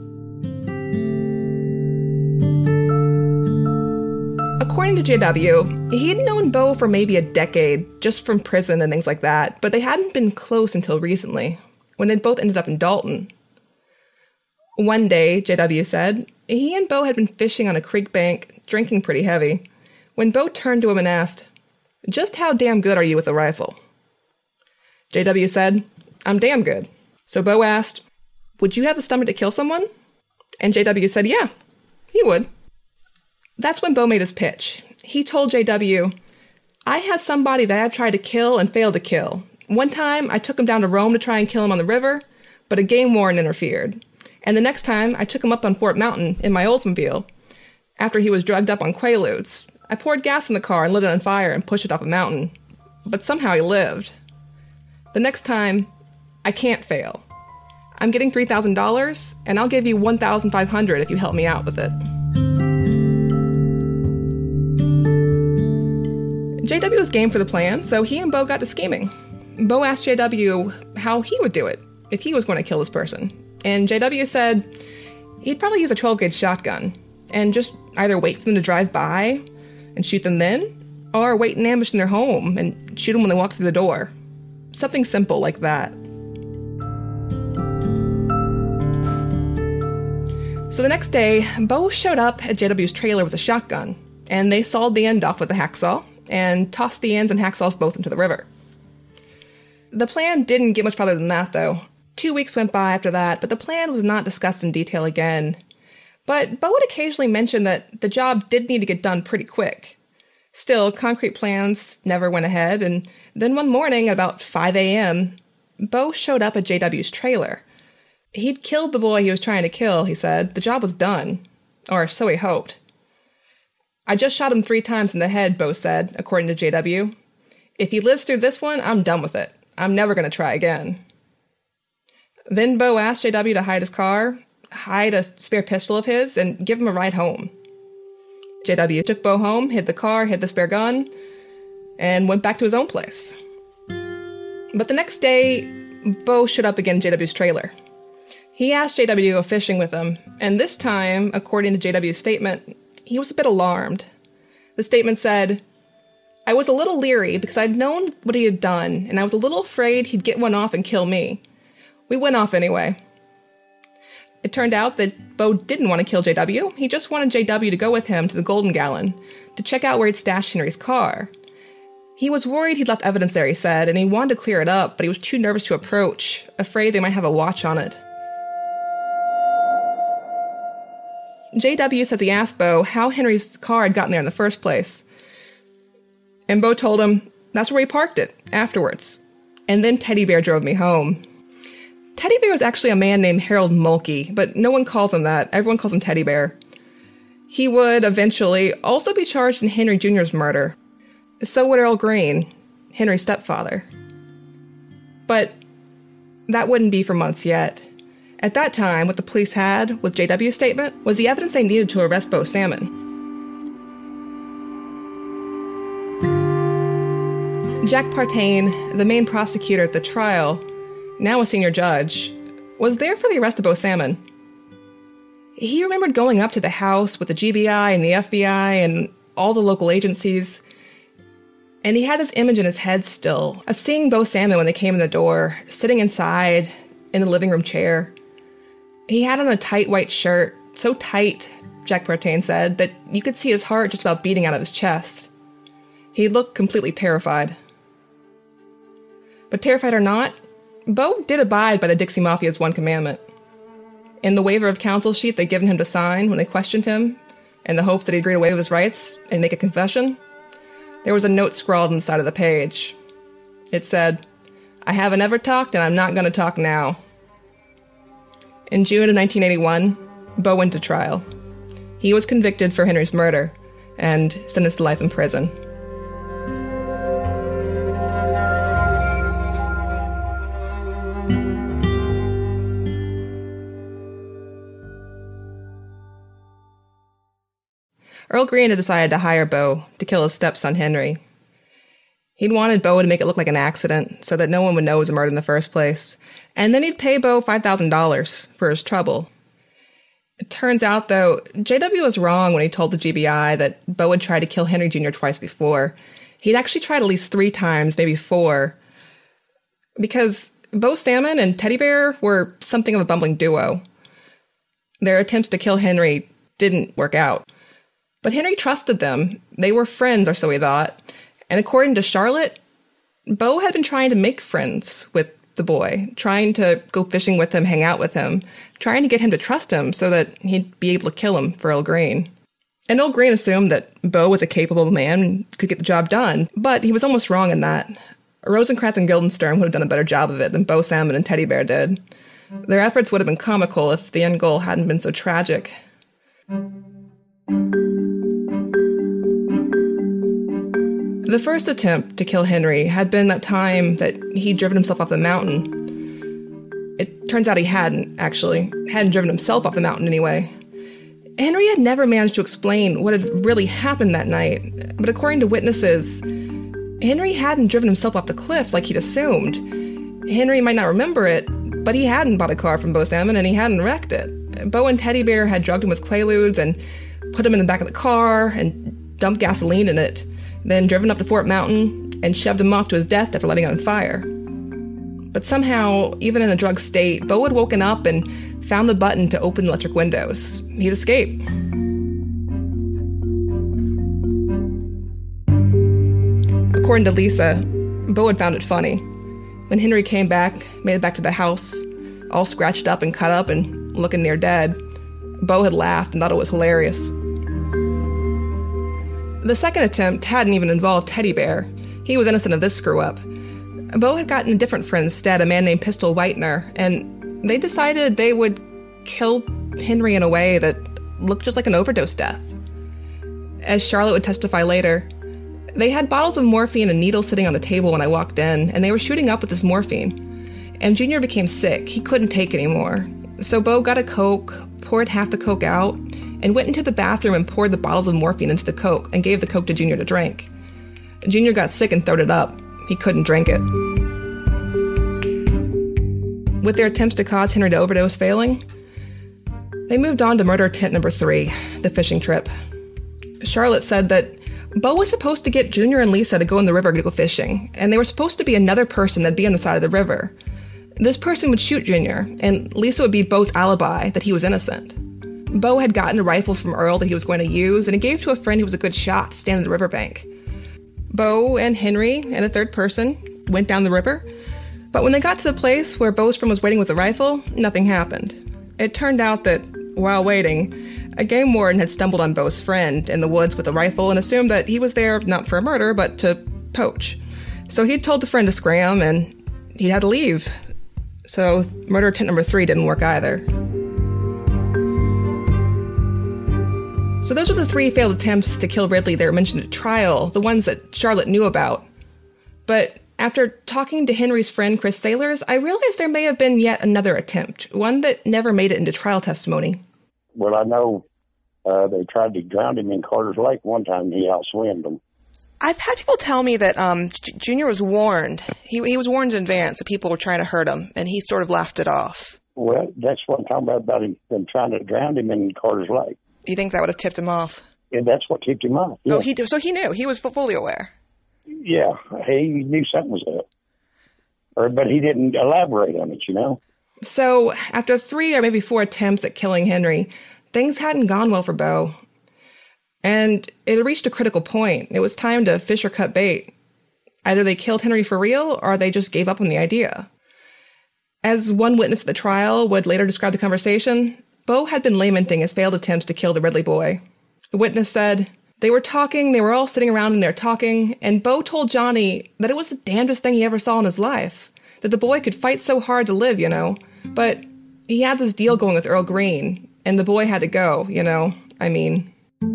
According to J.W., he'd known Bo for maybe a decade, just from prison and things like that, but they hadn't been close until recently, when they'd both ended up in Dalton. One day, J.W. said, he and Bo had been fishing on a creek bank, drinking pretty heavy, when Bo turned to him and asked, "Just how damn good are you with a rifle?" J.W. said, "I'm damn good." So Bo asked, "Would you have the stomach to kill someone?" And J.W. said, "Yeah, he would." That's when Bo made his pitch. He told JW, I have somebody that I've tried to kill and failed to kill. One time, I took him down to Rome to try and kill him on the river, but a game warden interfered. And the next time, I took him up on Fort Mountain in my Oldsmobile. After he was drugged up on Quaaludes, I poured gas in the car and lit it on fire and pushed it off a mountain. But somehow he lived. The next time, I can't fail. I'm getting $3,000, and I'll give you $1,500 if you help me out with it. JW was game for the plan, so he and Bo got to scheming. Bo asked JW how he would do it if he was going to kill this person. And JW said he'd probably use a 12-gauge shotgun and just either wait for them to drive by and shoot them then, or wait in ambush in their home and shoot them when they walk through the door. Something simple like that. So the next day, Bo showed up at JW's trailer with a shotgun, and they sawed the end off with a hacksaw and tossed the ends and hacksaws both into the river. The plan didn't get much farther than that, though. 2 weeks went by after that, but the plan was not discussed in detail again. But Bo would occasionally mention that the job did need to get done pretty quick. Still, concrete plans never went ahead, and then one morning at about 5 a.m., Bo showed up at JW's trailer. He'd killed the boy he was trying to kill, he said. The job was done. Or so he hoped. I just shot him 3 times in the head, Bo said, according to JW. If he lives through this one, I'm done with it. I'm never going to try again. Then Bo asked JW to hide his car, hide a spare pistol of his, and give him a ride home. JW took Bo home, hid the car, hid the spare gun, and went back to his own place. But the next day, Bo showed up again in JW's trailer. He asked JW to go fishing with him, and this time, according to JW's statement, he was a bit alarmed. The statement said, I was a little leery because I'd known what he had done, and I was a little afraid he'd get one off and kill me. We went off anyway. It turned out that Bo didn't want to kill JW. He just wanted JW to go with him to the Golden Gallon to check out where he'd stashed Henry's car. He was worried he'd left evidence there, he said, and he wanted to clear it up, but he was too nervous to approach, afraid they might have a watch on it. JW says he asked Bo how Henry's car had gotten there in the first place. And Bo told him that's where he parked it, afterwards. And then Teddy Bear drove me home. Teddy Bear was actually a man named Harold Mulkey, but no one calls him that. Everyone calls him Teddy Bear. He would eventually also be charged in Henry Jr.'s murder. So would Earl Green, Henry's stepfather. But that wouldn't be for months yet. At that time, what the police had with JW's statement was the evidence they needed to arrest Bo Salmon. Jack Partain, the main prosecutor at the trial, now a senior judge, was there for the arrest of Bo Salmon. He remembered going up to the house with the GBI and the FBI and all the local agencies, and he had this image in his head still of seeing Bo Salmon when they came in the door, sitting inside in the living room chair. He had on a tight white shirt, so tight, Jack Partain said, that you could see his heart just about beating out of his chest. He looked completely terrified. But terrified or not, Bo did abide by the Dixie Mafia's one commandment. In the waiver of counsel sheet they'd given him to sign when they questioned him, in the hopes that he'd agree to waive his rights and make a confession, there was a note scrawled on the side of the page. It said, I haven't ever talked and I'm not going to talk now. In June of 1981, Bo went to trial. He was convicted for Henry's murder and sentenced to life in prison. Earl Green had decided to hire Bo to kill his stepson Henry. He'd wanted Bo to make it look like an accident so that no one would know it was a murder in the first place, and then he'd pay Bo $5,000 for his trouble. It turns out, though, JW was wrong when he told the GBI that Bo had tried to kill Henry Jr. twice before. He'd actually tried at least 3 times, maybe 4, because Bo Salmon and Teddy Bear were something of a bumbling duo. Their attempts to kill Henry didn't work out. But Henry trusted them. They were friends, or so he thought. And according to Charlotte, Bo had been trying to make friends with the boy, trying to go fishing with him, hang out with him, trying to get him to trust him so that he'd be able to kill him for Earl Green. And Earl Green assumed that Bo was a capable man and could get the job done, but he was almost wrong in that. Rosencrantz and Guildenstern would have done a better job of it than Bo Salmon and Teddy Bear did. Their efforts would have been comical if the end goal hadn't been so tragic. The first attempt to kill Henry had been that time that he'd driven himself off the mountain. It turns out he hadn't, actually. Hadn't driven himself off the mountain anyway. Henry had never managed to explain what had really happened that night, but according to witnesses, Henry hadn't driven himself off the cliff like he'd assumed. Henry might not remember it, but he hadn't bought a car from Bo Salmon and he hadn't wrecked it. Bo and Teddy Bear had drugged him with Quaaludes and put him in the back of the car and dumped gasoline in it, then driven up to Fort Mountain and shoved him off to his death after lighting it on fire. But somehow, even in a drugged state, Bo had woken up and found the button to open electric windows. He'd escaped. According to Lisa, Bo had found it funny. When Henry came back, made it back to the house, all scratched up and cut up and looking near dead, Bo had laughed and thought it was hilarious. The second attempt hadn't even involved Teddy Bear. He was innocent of this screw-up. Bo had gotten a different friend instead, a man named Pistol Whitener, and they decided they would kill Henry in a way that looked just like an overdose death. As Charlotte would testify later, they had bottles of morphine and needles sitting on the table when I walked in, and they were shooting up with this morphine. And Junior became sick. He couldn't take anymore. So Bo got a Coke, poured half the Coke out, and went into the bathroom and poured the bottles of morphine into the Coke and gave the Coke to Junior to drink. Junior got sick and throwed it up. He couldn't drink it. With their attempts to cause Henry to overdose failing, they moved on to murder attempt number 3, the fishing trip. Charlotte said that Bo was supposed to get Junior and Lisa to go in the river to go fishing, and they were supposed to be another person that'd be on the side of the river. This person would shoot Junior, and Lisa would be Bo's alibi that he was innocent. Bo had gotten a rifle from Earl that he was going to use, and he gave to a friend who was a good shot to stand in the riverbank. Bo and Henry and a third person went down the river, but when they got to the place where Bo's friend was waiting with the rifle, nothing happened. It turned out that, while waiting, a game warden had stumbled on Bo's friend in the woods with a rifle and assumed that he was there not for a murder, but to poach. So he'd told the friend to scram, and he had to leave. So murder attempt number 3 didn't work either. So those were the 3 failed attempts to kill Ridley that were mentioned at trial, the ones that Charlotte knew about. But after talking to Henry's friend Chris Sailors, I realized there may have been yet another attempt, one that never made it into trial testimony. Well, I know they tried to drown him in Carter's Lake one time, and he outswam them. I've had people tell me that Junior was warned. He was warned in advance that people were trying to hurt him, and he sort of laughed it off. Well, that's what I'm talking about him, them trying to drown him in Carter's Lake. You think that would have tipped him off? Yeah, that's what tipped him off. Yeah. Oh, so he knew. He was fully aware. Yeah, he knew something was up. But he didn't elaborate on it, you know? So after 3 or maybe 4 attempts at killing Henry, things hadn't gone well for Bo. And it had reached a critical point. It was time to fish or cut bait. Either they killed Henry for real, or they just gave up on the idea. As one witness at the trial would later describe the conversation, Bo had been lamenting his failed attempts to kill the Ridley boy. The witness said, they were all sitting around in there talking, and Bo told Johnny that it was the damnedest thing he ever saw in his life, that the boy could fight so hard to live, but he had this deal going with Earl Green, and the boy had to go, I mean.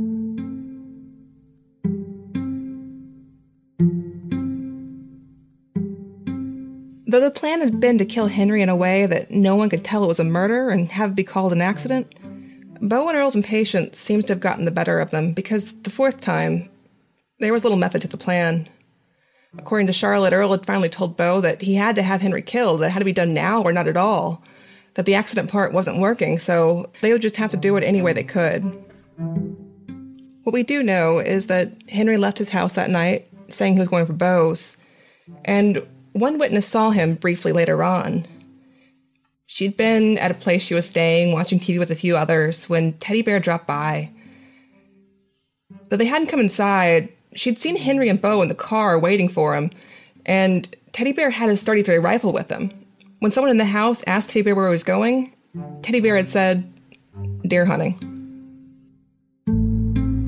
Though the plan had been to kill Henry in a way that no one could tell it was a murder and have it be called an accident, Bo and Earl's impatience seems to have gotten the better of them, because the 4th time, there was little method to the plan. According to Charlotte, Earl had finally told Bo that he had to have Henry killed, that it had to be done now or not at all, that the accident part wasn't working, so they would just have to do it any way they could. What we do know is that Henry left his house that night, saying he was going for Bo's, and one witness saw him briefly later on. She'd been at a place she was staying, watching TV with a few others, when Teddy Bear dropped by. Though they hadn't come inside, she'd seen Henry and Bo in the car waiting for him, and Teddy Bear had his .33 rifle with him. When someone in the house asked Teddy Bear where he was going, Teddy Bear had said, deer hunting.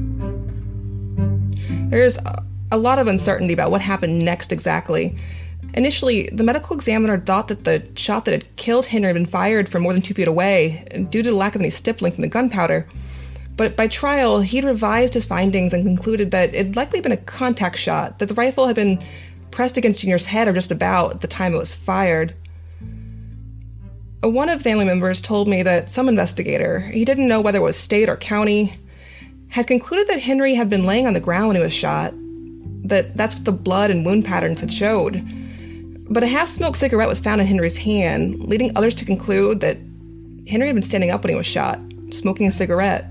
There's a lot of uncertainty about what happened next exactly. Initially, the medical examiner thought that the shot that had killed Henry had been fired from more than 2 feet away, due to the lack of any stippling from the gunpowder. But by trial, he'd revised his findings and concluded that it'd likely been a contact shot, that the rifle had been pressed against Junior's head or just about at the time it was fired. One of the family members told me that some investigator, he didn't know whether it was state or county, had concluded that Henry had been laying on the ground when he was shot, that's what the blood and wound patterns had showed. But a half-smoked cigarette was found in Henry's hand, leading others to conclude that Henry had been standing up when he was shot, smoking a cigarette.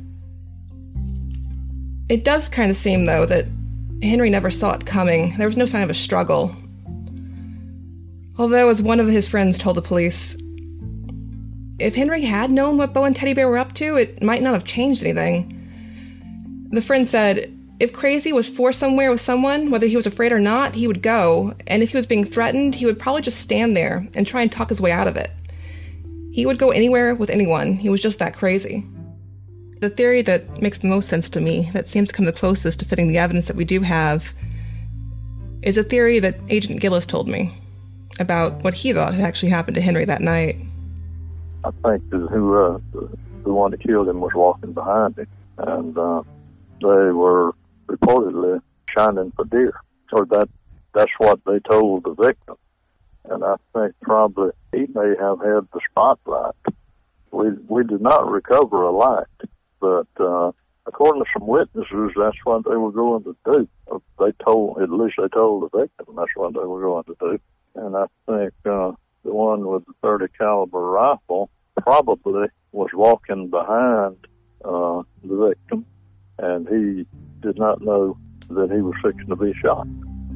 It does kind of seem, though, that Henry never saw it coming. There was no sign of a struggle. Although, as one of his friends told the police, if Henry had known what Bo and Teddy Bear were up to, it might not have changed anything. The friend said, if Crazy was forced somewhere with someone, whether he was afraid or not, he would go, and if he was being threatened, he would probably just stand there and try and talk his way out of it. He would go anywhere with anyone. He was just that crazy. The theory that makes the most sense to me, that seems to come the closest to fitting the evidence that we do have, is a theory that Agent Gillis told me about what he thought had actually happened to Henry that night. I think the one that killed him was walking behind him, and they were reportedly shining for deer. So that's what they told the victim. And I think probably he may have had the spotlight. We did not recover a light, but according to some witnesses, that's what they were going to do. At least they told the victim that's what they were going to do. And I think the one with the .30 caliber rifle probably was walking behind the victim, and he did not know that he was fixing to be shot.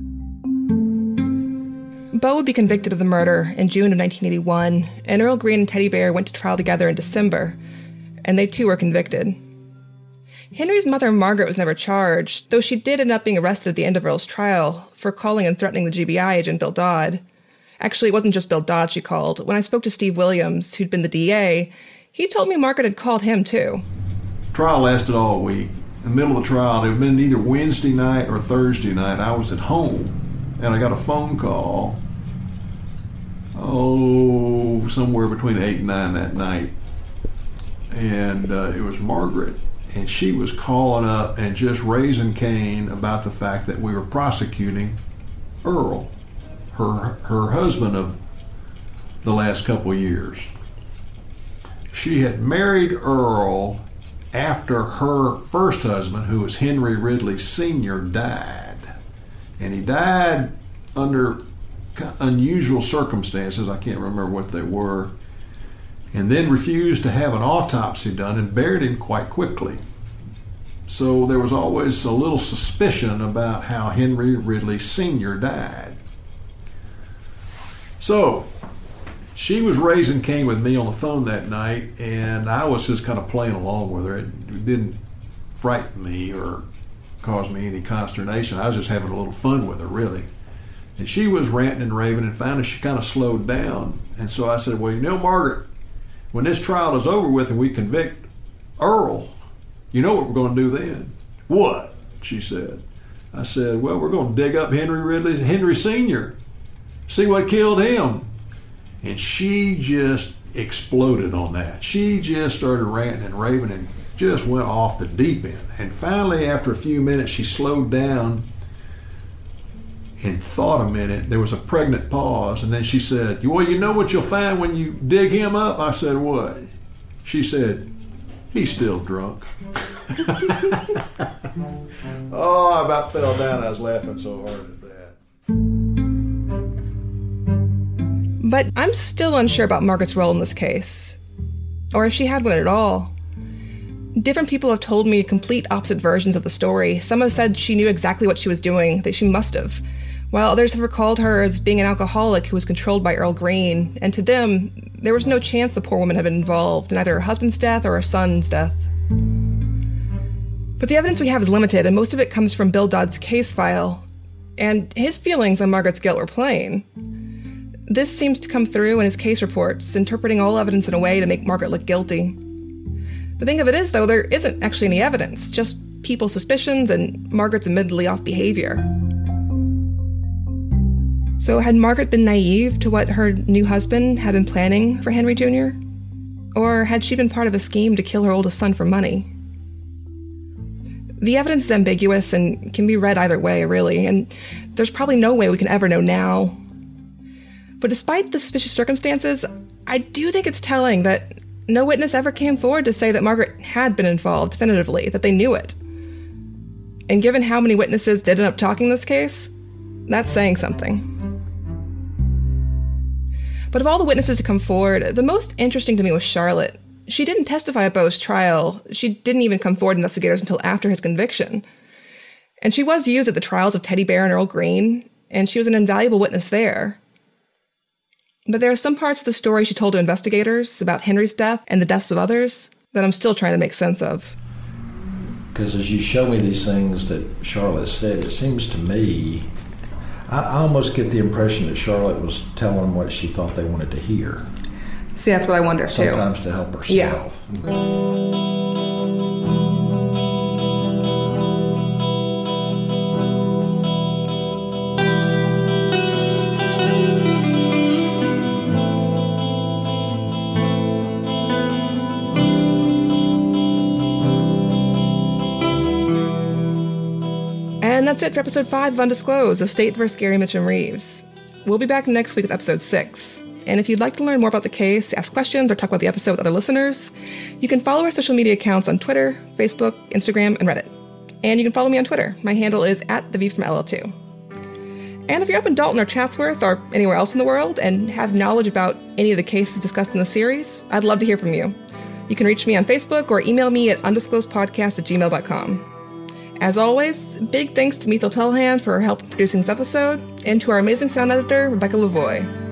Bo would be convicted of the murder in June of 1981, and Earl Green and Teddy Bear went to trial together in December, and they too were convicted. Henry's mother, Margaret, was never charged, though she did end up being arrested at the end of Earl's trial for calling and threatening the GBI agent Bill Dodd. Actually, it wasn't just Bill Dodd she called. When I spoke to Steve Williams, who'd been the DA, he told me Margaret had called him too. Trial lasted all week. In the middle of the trial, it had been either Wednesday night or Thursday night. I was at home, and I got a phone call, somewhere between 8 and 9 that night. And it was Margaret. And she was calling up and just raising Cain about the fact that we were prosecuting Earl, her husband of the last couple of years. She had married Earl after her first husband, who was Henry Ridley Sr., died. And he died under unusual circumstances. I can't remember what they were. And then refused to have an autopsy done and buried him quite quickly. So there was always a little suspicion about how Henry Ridley Sr. died. So she was raising Cain with me on the phone that night, and I was just kind of playing along with her. It didn't frighten me or cause me any consternation. I was just having a little fun with her, really. And she was ranting and raving, and finally she kind of slowed down. And so I said, well, Margaret, when this trial is over with and we convict Earl, you know what we're going to do then? What? She said. I said, well, we're going to dig up Henry Sr., see what killed him. And she just exploded on that. She just started ranting and raving and just went off the deep end. And finally, after a few minutes, she slowed down and thought a minute. There was a pregnant pause, and then she said, well, you know what you'll find when you dig him up? I said, what? She said, he's still drunk. Oh, I about fell down. I was laughing so hard at that. But I'm still unsure about Margaret's role in this case, or if she had one at all. Different people have told me complete opposite versions of the story. Some have said she knew exactly what she was doing, that she must have, while others have recalled her as being an alcoholic who was controlled by Earl Green, and to them, there was no chance the poor woman had been involved in either her husband's death or her son's death. But the evidence we have is limited, and most of it comes from Bill Dodd's case file, and his feelings on Margaret's guilt were plain. This seems to come through in his case reports, interpreting all evidence in a way to make Margaret look guilty. The thing of it is, though, there isn't actually any evidence, just people's suspicions and Margaret's admittedly off behavior. So had Margaret been naive to what her new husband had been planning for Henry Jr.? Or had she been part of a scheme to kill her oldest son for money? The evidence is ambiguous and can be read either way, really, and there's probably no way we can ever know now. But despite the suspicious circumstances, I do think it's telling that no witness ever came forward to say that Margaret had been involved definitively, that they knew it. And given how many witnesses did end up talking this case, that's saying something. But of all the witnesses to come forward, the most interesting to me was Charlotte. She didn't testify at Beau's trial. She didn't even come forward to investigators until after his conviction. And she was used at the trials of Teddy Bear and Earl Green, and she was an invaluable witness there. But there are some parts of the story she told to investigators about Henry's death and the deaths of others that I'm still trying to make sense of. Because as you show me these things that Charlotte said, it seems to me, I almost get the impression that Charlotte was telling them what she thought they wanted to hear. See, that's what I wonder, too. Sometimes to help herself. Yeah. And that's it for episode 5 of Undisclosed, The State vs. Gary Mitchum Reeves. We'll be back next week with episode 6. And if you'd like to learn more about the case, ask questions, or talk about the episode with other listeners, you can follow our social media accounts on Twitter, Facebook, Instagram, and Reddit. And you can follow me on Twitter. My handle is @thevfromLL2. And if you're up in Dalton or Chatsworth or anywhere else in the world and have knowledge about any of the cases discussed in the series, I'd love to hear from you. You can reach me on Facebook or email me at undisclosedpodcast@gmail.com. As always, big thanks to Mithil Telhan for her help in producing this episode, and to our amazing sound editor, Rebecca Lavoie.